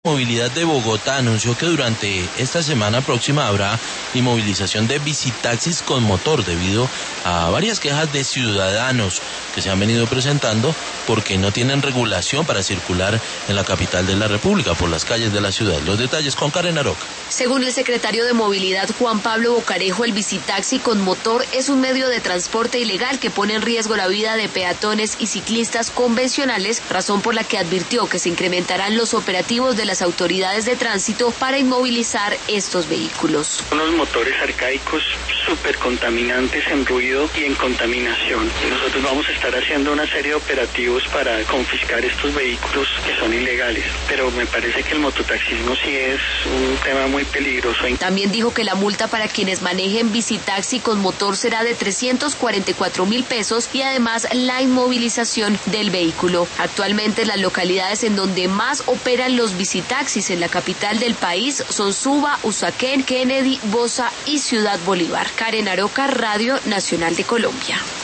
Movilidad de Bogotá anunció que durante esta semana próxima habrá inmovilización de bicitaxis con motor debido a varias quejas de ciudadanos que se han venido presentando porque no tienen regulación para circular en la capital de la República por las calles de la ciudad. Los detalles con Karen Aroca. Según el secretario de Movilidad Juan Pablo Bocarejo, el bicitaxi con motor es un medio de transporte ilegal que pone en riesgo la vida de peatones y ciclistas convencionales, razón por la que advirtió que se incrementarán los operativos de las autoridades de tránsito para inmovilizar estos vehículos. Unos motores arcaicos súper contaminantes en ruido y en contaminación. Nosotros vamos a estar haciendo una serie de operativos para confiscar estos vehículos que son ilegales, pero me parece que el mototaxismo sí es un tema muy peligroso. También dijo que la multa para quienes manejen bicitaxi con motor será de 344.000 pesos y además la inmovilización del vehículo. Actualmente las localidades en donde más operan los bicitaxis en la capital del país son Suba, Usaquén, Kennedy, Bosa y Ciudad Bolívar. Karen Aroca, Radio Nacional de Colombia.